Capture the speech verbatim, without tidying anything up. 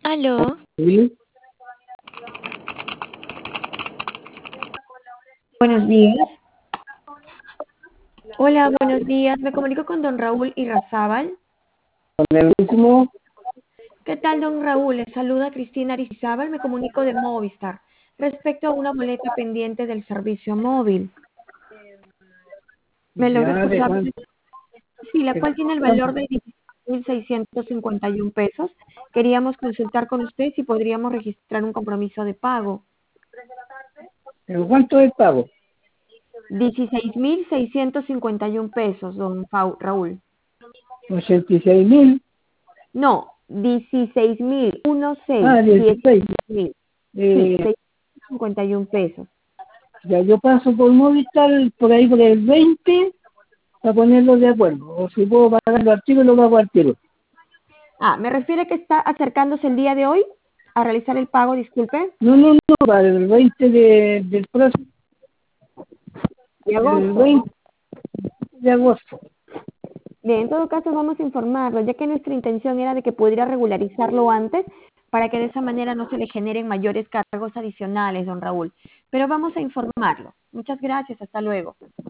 Aló, Sí, Buenos días. Hola, buenos días. Me comunico con don Raúl Irrazábal. con el mismo, ¿Qué tal, don Raúl? Le saluda Cristina Aristizábal. Me comunico de Movistar respecto a una boleta pendiente del servicio móvil. Me logra ya de escuchar. cuánto, Sí, la de cual tiene el cuánto, valor de dieciséis mil seiscientos cincuenta y un pesos. Queríamos consultar con usted si podríamos registrar un compromiso de pago. ¿pero cuánto es el pago? Dieciséis mil seiscientos cincuenta y un pesos, don Fau- Raúl. ochenta y seis mil, No, dieciséis mil, uno seis, ah, dieciséis. dieciséis mil. Sí, Eh, seiscientos cincuenta y un pesos. ya yo paso por Movistar por ahí por el veinte para ponerlo de acuerdo. O si puedo pagarlo al tiro, lo pago al tiro. Ah, me refiere que está acercándose el día de hoy a realizar el pago, disculpe, No, no, no, para el veinte de, del próximo, de el agosto. veinte de agosto. Bien, en todo caso vamos a informarlo, ya que nuestra intención era de que pudiera regularizarlo antes para que de esa manera no se le generen mayores cargos adicionales, don Raúl. Pero vamos a informarlo. Muchas gracias, hasta luego.